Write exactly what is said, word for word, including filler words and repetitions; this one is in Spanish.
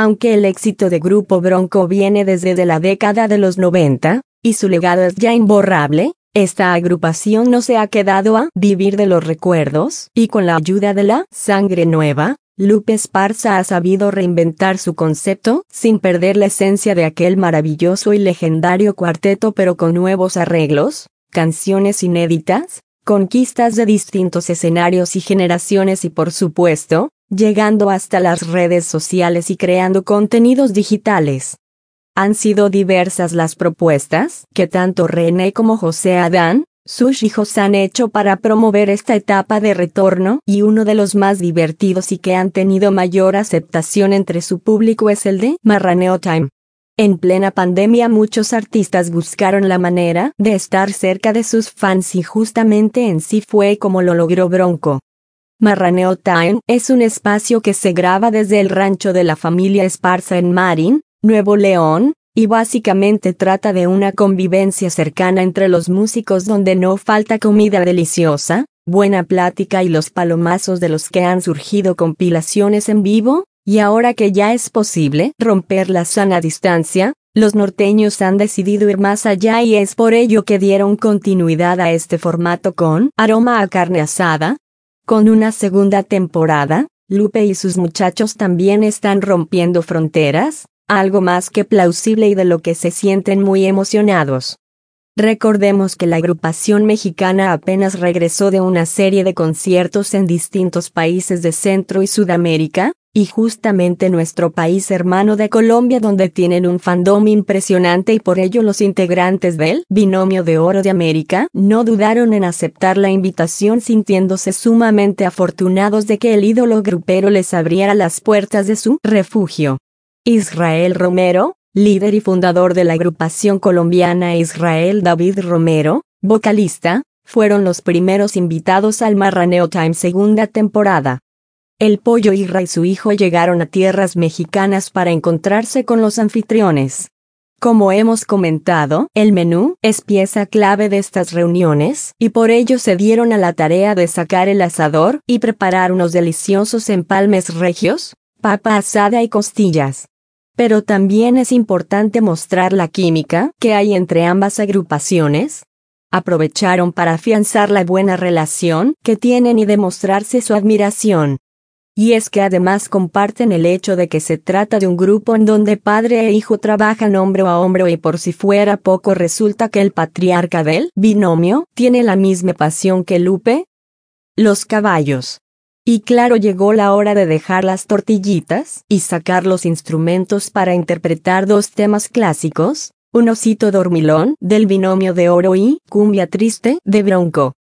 Aunque el éxito de Grupo Bronco viene desde de la década de los noventa, y su legado es ya imborrable, esta agrupación no se ha quedado a vivir de los recuerdos, y con la ayuda de la sangre nueva, Lupe Esparza ha sabido reinventar su concepto, sin perder la esencia de aquel maravilloso y legendario cuarteto, pero con nuevos arreglos, canciones inéditas, conquistas de distintos escenarios y generaciones y por supuesto, llegando hasta las redes sociales y creando contenidos digitales. Han sido diversas las propuestas que tanto René como José Adán, sus hijos, han hecho para promover esta etapa de retorno, y uno de los más divertidos y que han tenido mayor aceptación entre su público es el de Marraneo Time. En plena pandemia muchos artistas buscaron la manera de estar cerca de sus fans y justamente en sí fue como lo logró Bronco. Marraneo Time es un espacio que se graba desde el rancho de la familia Esparza en Marin, Nuevo León, y básicamente trata de una convivencia cercana entre los músicos donde no falta comida deliciosa, buena plática y los palomazos de los que han surgido compilaciones en vivo, y ahora que ya es posible romper la sana distancia, los norteños han decidido ir más allá y es por ello que dieron continuidad a este formato con Aroma a Carne Asada. Con una segunda temporada, Lupe y sus muchachos también están rompiendo fronteras, algo más que plausible y de lo que se sienten muy emocionados. Recordemos que la agrupación mexicana apenas regresó de una serie de conciertos en distintos países de Centro y Sudamérica, y justamente nuestro país hermano de Colombia donde tienen un fandom impresionante y por ello los integrantes del Binomio de Oro de América no dudaron en aceptar la invitación sintiéndose sumamente afortunados de que el ídolo grupero les abriera las puertas de su refugio. Israel Romero, líder y fundador de la agrupación colombiana, Israel David Romero, vocalista, fueron los primeros invitados al Marraneo Time segunda temporada. El Pollo Irra y su hijo llegaron a tierras mexicanas para encontrarse con los anfitriones. Como hemos comentado, el menú es pieza clave de estas reuniones, y por ello se dieron a la tarea de sacar el asador y preparar unos deliciosos empalmes regios, papa asada y costillas. Pero también es importante mostrar la química que hay entre ambas agrupaciones. Aprovecharon para afianzar la buena relación que tienen y demostrarse su admiración. Y es que además comparten el hecho de que se trata de un grupo en donde padre e hijo trabajan hombro a hombro y por si fuera poco resulta que el patriarca del binomio tiene la misma pasión que Lupe, los caballos. Y claro, llegó la hora de dejar las tortillitas y sacar los instrumentos para interpretar dos temas clásicos, Un osito dormilón del Binomio de Oro y Cumbia Triste de Bronco.